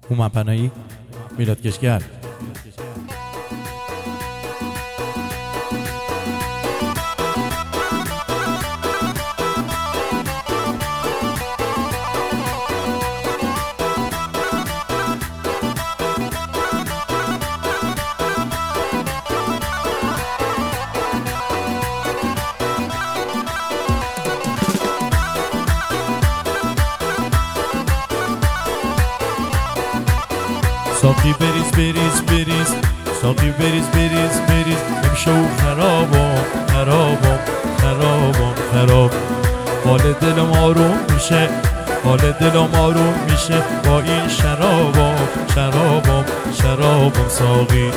هومن پناهی، میلاد کشگر. ساقی بریز بریز بریز، ساقی بریز بریز بریز، امشو خرابم خرابم خرابم خراب. حال دلم آروم میشه، حال دلم آروم میشه با این شرابم شرابم شرابم ساقی.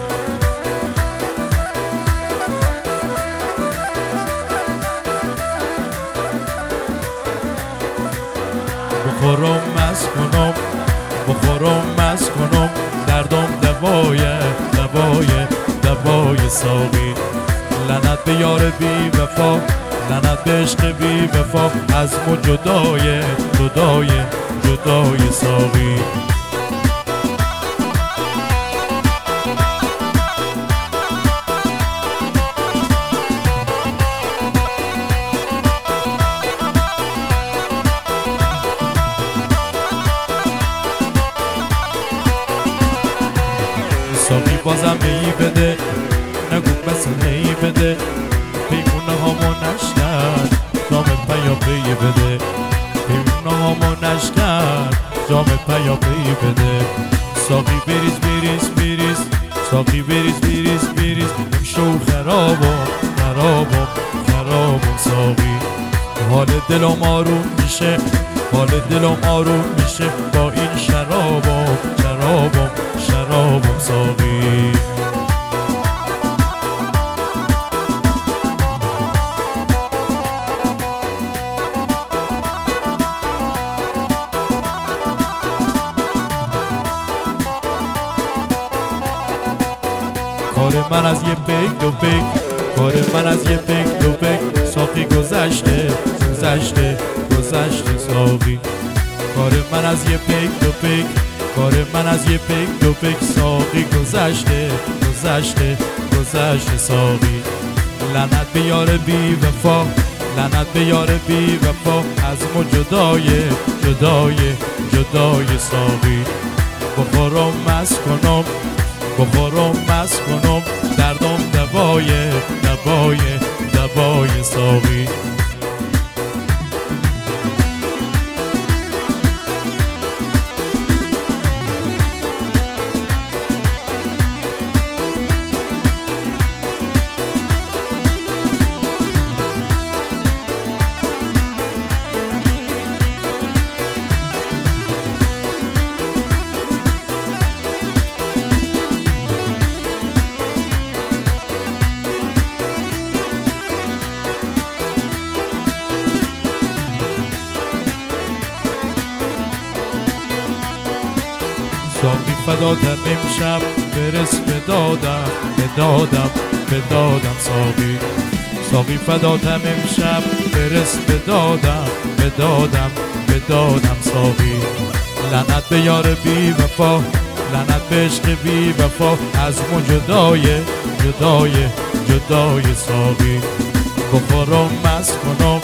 بخورم مست کنم، بخورم مست کنم، دردم دوای دوای دوای ساقی. لعنت به یار بی وفا، لعنت به عشق بی وفا، از ما جدای جدای جدای ساقی. ساقی بازم می بده، نگو بس نی بده، پیمونه هامو نشکن جام پیاپی بده، پیمونه هامو نشکن جام پیاپی بده. ساقی بریز بریز بریز، ساقی بریز بریز بریز، امشو خرابم خرابم خرابم ساقی. حال دلم آروم میشه، حال دلم آروم میشه با این شرابم شرابم شرابم ساقی. کار من از یه پیک دو پیک، کار من از یه پیک دو پیک، ساقی گذشته گذشته گذشته ساقی. کار من از یه پیک دو پیک، کار من از یه پیک دو پیک، ساقی گذشته گذشته گذشته ساقی. لعنت به یار بی وفا، لعنت به یار بی وفا، از ما جدای جدای جدای ساقی. بخورم مست کنم، بخورم مست کنم، دردم دوای دوای دوای ساقی. ساقی فداتم امشب، برس بدادم بدادم بدادم ساقی. ساقی فداتم امشب، برس بدادم بدادم بدادم ساقی. لعنت به یار بی وفا، لعنت به عشق بی وفا، از ما جدای جدای جدای ساقی. بخورم مست کنم،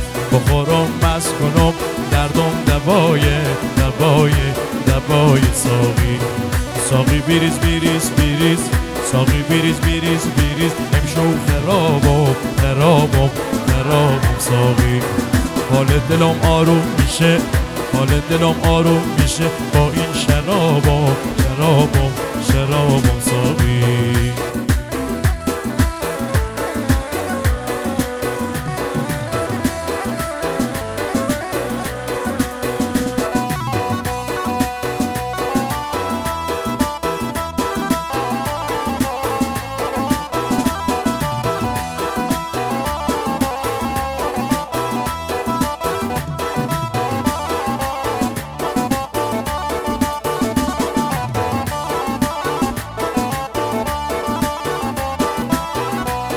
بخورم مست کنم، دردم دوای دوای دوای ساقی. ساقی بریز بریز بریز، ساقی بریز بریز بریز، امشو خرابم خرابم خرابم ساقی. حال دلم آروم میشه، حال دلم آروم میشه با این شرابم شرابم شرابم ساقی.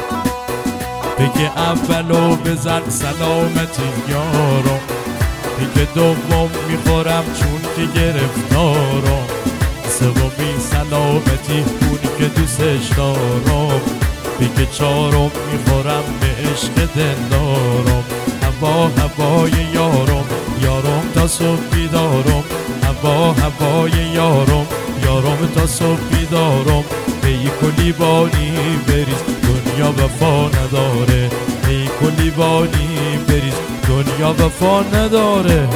بگه اولو بزن سلامتی یارم، بگه بار دوم میخورم چون که گرفتارم، سومی سلامتی اونی که دوستش دارم، بیگه چارم میخورم به عشق دلدارم. هوای یارم یارم تا صبح بیدارم، هوای یارم تا صبح بیدارم. ای کلی بانی بریز دنیا وفا نداره، ای کلی بانی بریز دنیا وفا نداره.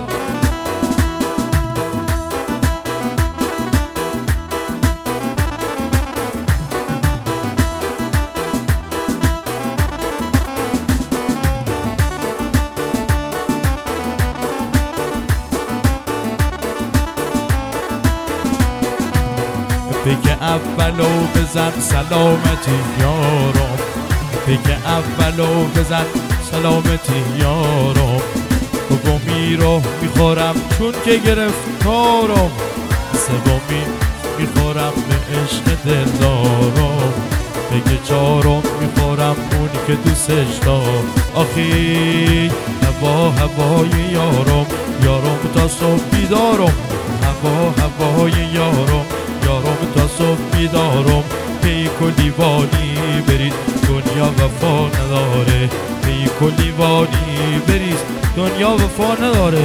بگه اولو بزن سلامتی یارم، بگه اولو بزن سلامتی یارم. دومی رو میخورم چون که گرفتارم، سومی میخورم به عشق دلدارم. بگه چارم میخورم اونی که دوستش دارم. آخی هوای یارم یارم تا صبح بیدارم، هوای یارم یارم تا صبح بیدارم. پی کلی وانی برید دنیا وفا نداره، پی کلی وانی برید دنیا وفا نداره.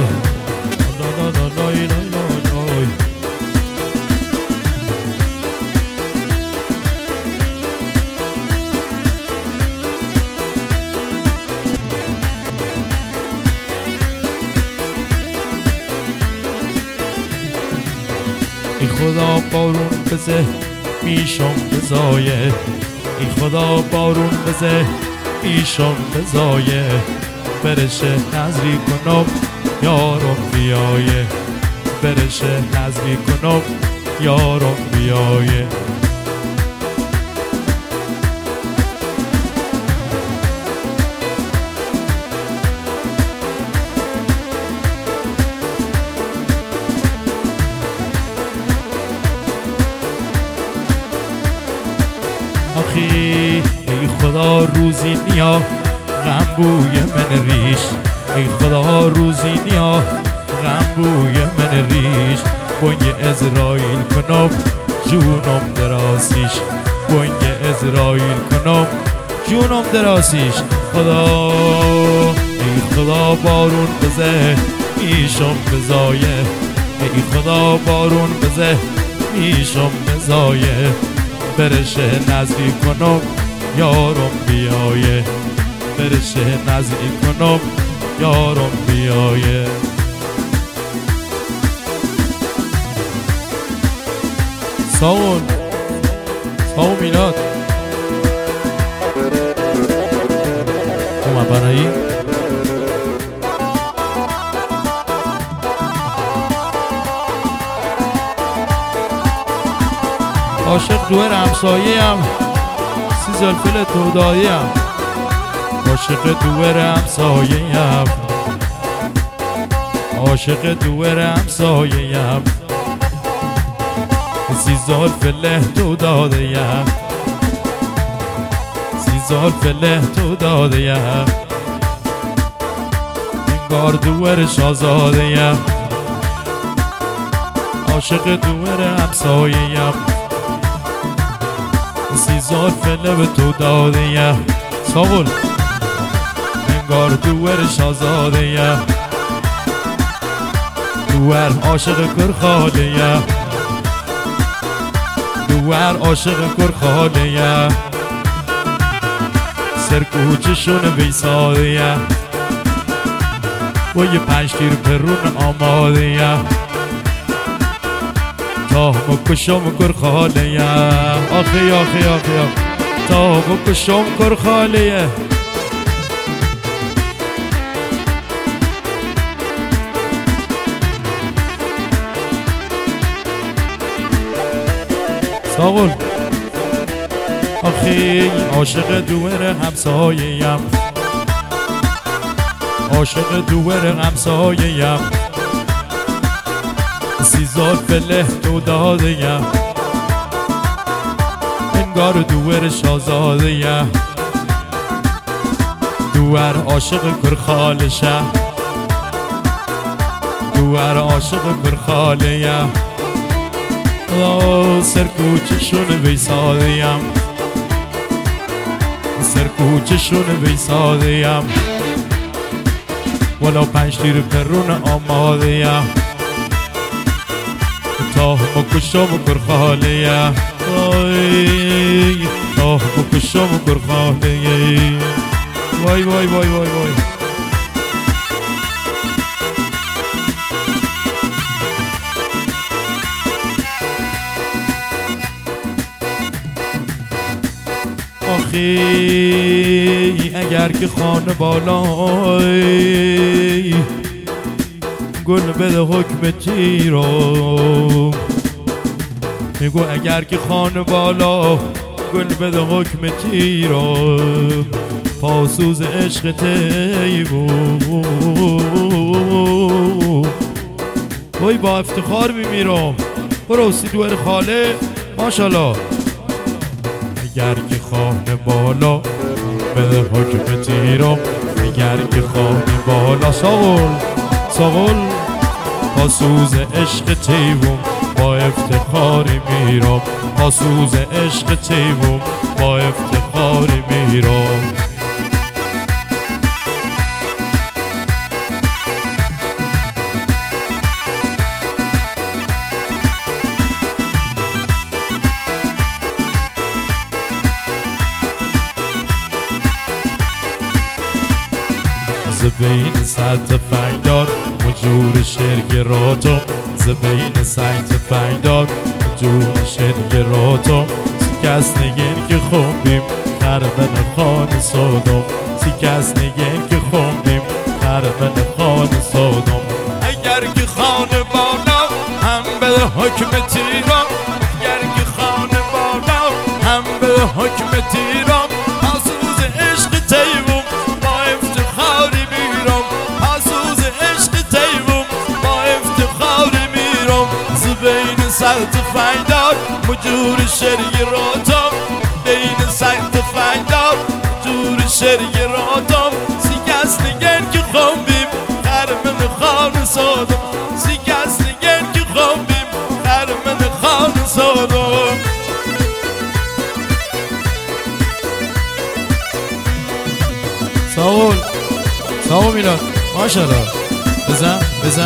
ای خدا بارون بزه میشم بزایه، ای خدا بارون بزه میشم بزایه. برشه نظری کنم یارم بیایه، برشه نظری کنم یارم بیایه. آخی ای خدا روزی نیا غم بوی من ریش، ای خدا روزی نیا غم بوی من ریش. بنگ ازرائیل کنم جونم دراسیش، بنگ ازرائیل کنم جونم دراسیش. خدا ای خدا بارون بزه میشم بزایه، ای خدا بارون بزه میشم بزایه. برشه نزدیک کنم یارم بیایه، برشه نزدیک کنم یارم بیایه. ساون میلاد اومد برایی عاشق دور همسایه‌ام، سی زلفل توداییم. عاشق دور همسایه‌ام، عاشق دور همسایه‌ام. سی زلفل توداییم، سی زلفل توداییم. انگار دور شاهزاده‌ام، عاشق دور همسایه‌ام. سی زلفل به تو داده‌ام ساغل، انگار دور شاهزاده‌ام. دور عاشق کرخاله‌ام، دور عاشق کرخاله‌ام. سرکوچشون بیساده‌ام، با یه 5 تیر پرون آماده‌ام. تا بکشم کرخاله‌ام، آخی آخی آخی تا بکشم کرخاله‌ام. ساغل آخی عاشق دور همسایه‌ام، عاشق دور همسایه‌ام. سی زلفل تو داده‌ام، انگار دور شاهزاده‌ام. دور عاشق کرخالشم، هر عاشق پرخالیم سرکوچشون ویسادیم سرکوچشون ویسادیم ولا 5 تیر پرون آمادیم تا مکشم پرخالیم تا مکشم پرخالیم وای وای وای وای وای آخی اگر که خانه بالای گل بده حکم تیرم میگو اگر که خانه بالا گل بده حکم تیرم پاسوز عشق تیبم وای با افتخار میمیرم برو سی دور خاله ماشالله اگر که خانه بالا بده حکم تیرم اگر که خانه بالا ساغل پاسوز عشق تیبم با افتخاری میرم پاسوز عشق تیبم با افتخاری میرم زبین ساعت فنگدار مجور شرگراتم زبین ساعت فنگدار مجور شرگراتم سکست نگین که خوندیم خربن خان سادم سکست نگین که خوندیم خربن خان سادم اگر که خانه بالا هم به حکم تیرم اگر که خانه بالا هم به حکم تیرم پاسوز عشق تیبم با افتخاری میرم پاسوز عشق تیبم با افتخاری میرم زبین سخت فنگدار مجور شرگراتم بین سخت فنگدار مجور شرگراتم سکست نگین که خوندیم خرمن خان سادم سکست نگین که خوندیم خرمن خان سادم ساول میلاد ماشالله بزن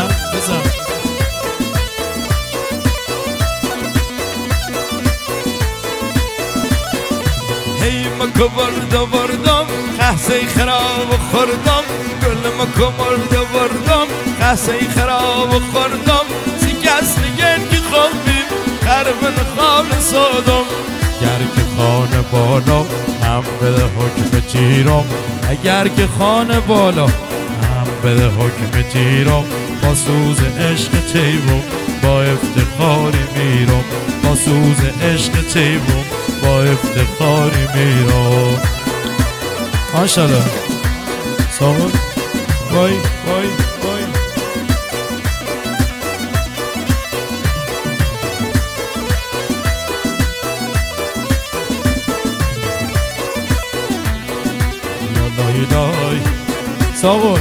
هی مکو بردم خسته خراب خوردم گل مکو بردم خسته خراب خوردم سکست نگین که خوندیم خرمن خان سادم اگر که خانه بالا هم بده حکم تیرم اگر که خانه بالا هم بده حکم تیرم با سوز عشق تیبم با افتخاری میرم با سوز عشق تیبم با افتخاری میرم ماشالله ساغل وای وای وای دای ساغل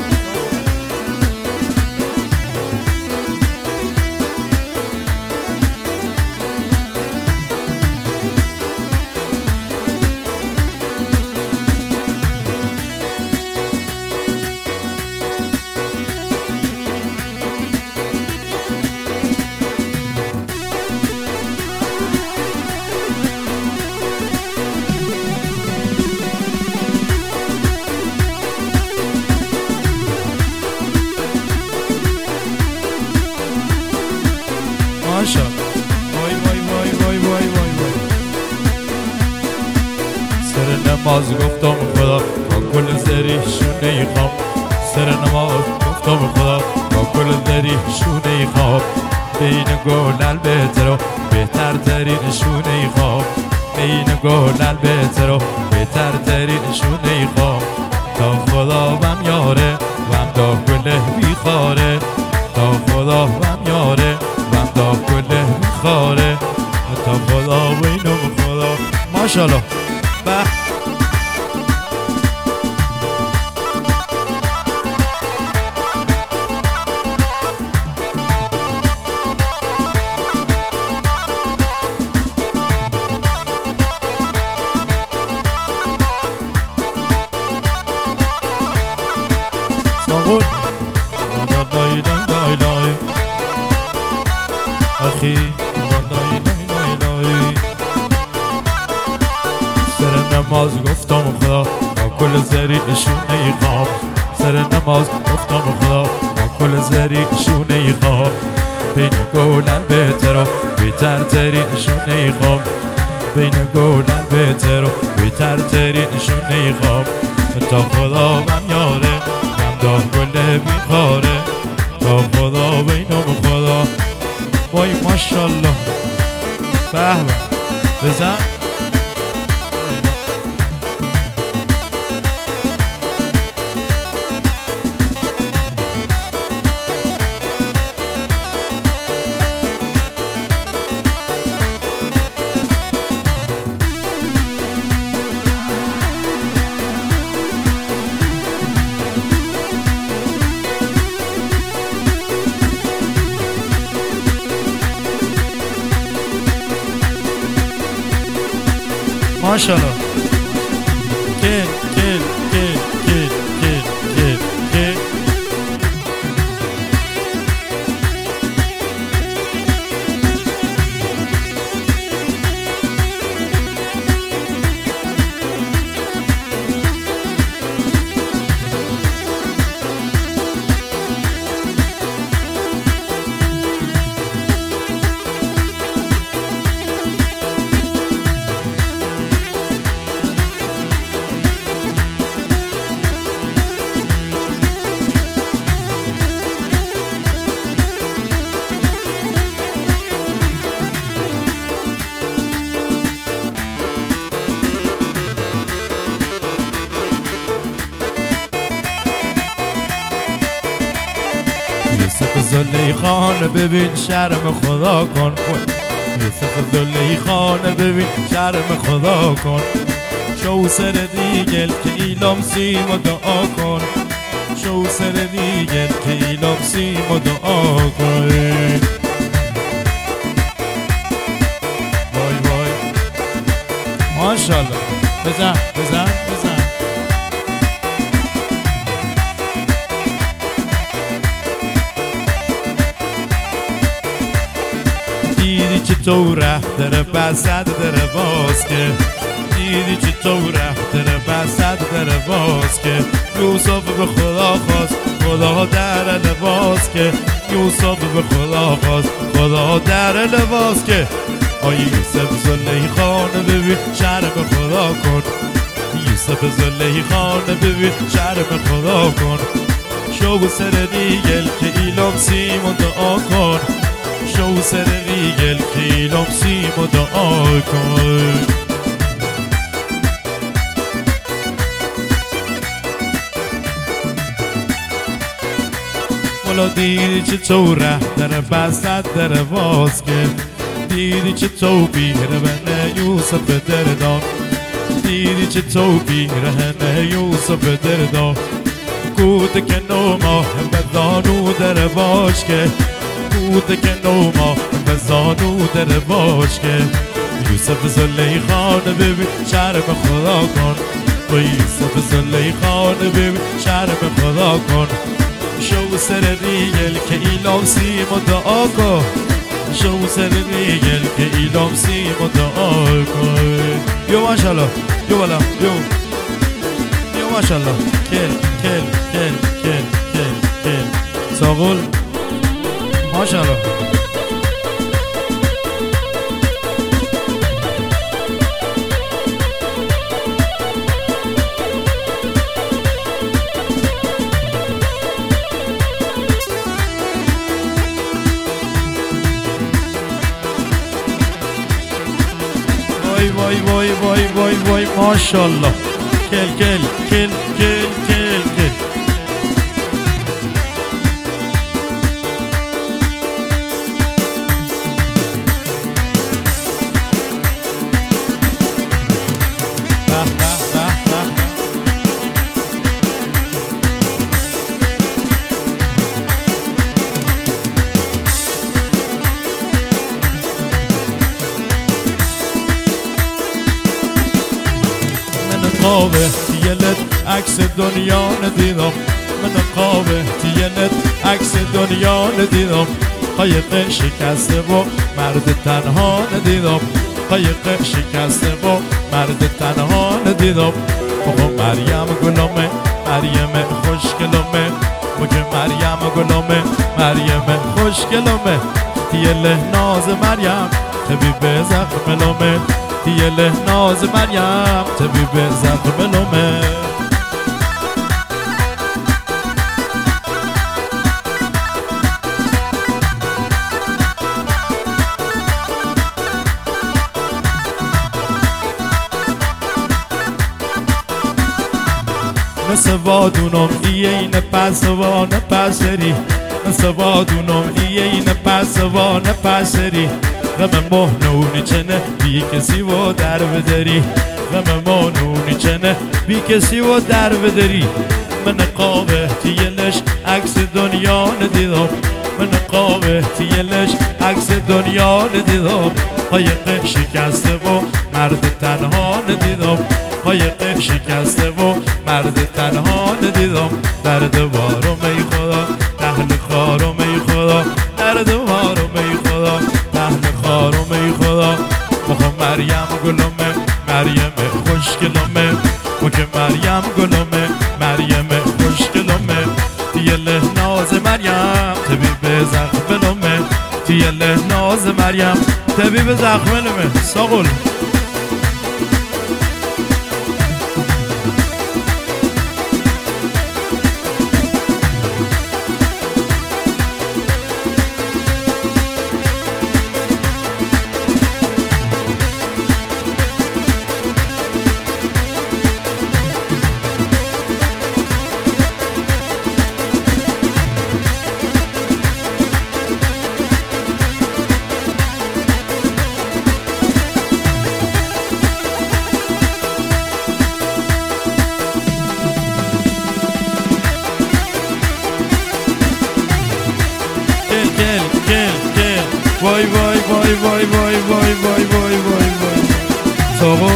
وای وای وای وای وای وای وای سر نماز گفتم خدا با گل زری شونه خواب سر نماز گفتم خدا با گل زری شونه خواب بین گلل بهتر و بهتر ترین شونه خواب بین گلل بهتر و بهتر ترین شونه خواب تا خدا بم یاره وم دا گله بیخاره تا خدا بم یاره وم دا گله بیخاره تا خدا بینم خدا ماشالله به لای لای لای لای آخی لای لای لای لای سر نماز گفتم خدا با کل زریعشون نیخوام سر نماز گفتم خدا با کل زریعشون نیخوام بین گولن بهتر و بیتر ترینشون نیخوام بین گولن بهتر و بیتر ترینشون نیخوام تا خدا من یاره من دام گل بیخاره تا خدا بینم خدا وای ماشالله به به بزن ماشالله کل کل کل کل کل کل کل یوسف زلیخان ببین شرم خدا کن یوسف زلیخان ببین شرم خدا کن شو سر دیگل که ایلام سیم و دعا کن شو سر دیگل که ایلام سیم و دعا کن وای وای ماشالله بزن بزن بزن دیدی چه تو ره داره بسد داره باز که دیدی چه تو ره داره بسد داره باز که یوسف به خدا خواست خدا در لباس که یوسف به خدا خواست خدا در لباس که آی یوسف زلیخان ببین شرم خدا کن یوسف زلیخان ببین شرم خدا کن شو سر دیگل که ایلام سیم و دعا کن شو سر ریگل که ایلام سیم و دعا کن والا دیدی چه تو ره در بسد در باز که دیدی چه تو بیرهن یوسف دردان دیدی چه تو بیرهن یوسف دردان گوده که نو ماه به زانو در باش که گوده که نو ماه به زانو در باش که یوسف زلیخان ببین شرم خدا کن و یوسف زلیخان ببین شرم خدا کن شو سر ریگل که ایلام سیم و دعا کن شو سر ریگل که ایلام سیم و دعا کن یو ماشالله یو بالا یو ماشالله کل کل کل کل کل کل ساغل ماشالله وای وای وای وای وای ماشالله کل کل کل کل کل کل قابه تیلت عکس دنیا ندیدم من قابه تیلت عکس دنیا ندیدم قایق شکسته و مرد تنها ندیدم قایق شکسته و مرد تنها ندیدم بابا مریم گلومه مریم خوشگلومه مگه مریم گلومه مریم خوشگلومه دیل ناز مریم طبیب زخم لومه دیل ناز مریم طبیب زخم لومه مثل وادونم این پسوان پسری مثل وادونم این پسوان پسری غم مهنونی چنه بی کسی و در بدری غم مهنونی چنه بی کسی و در بدری من قابه تیلش عکس دنیا ندیدم من قابه تیلش عکس دنیا ندیدم قایق شکسته و مرد تنها ندیدم قایق شکسته و مرد تنها ندیدم درد وارم ای خدا اهل خارم ای خدا درد وارم ای خدا اهل خارم ای خدا مخم مریم گلومه مریم خوشگلومه مگه مریم گلومه مریم خوشگلومه دیل ناز مریم طبیب زخم لومه دیل ناز مریم طبیب زخم لومه ساقل وای وای وای وای وای وای وای وای وای وای ساقل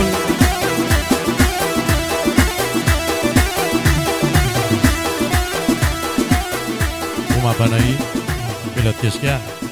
اومد بنایی میلاد کشگر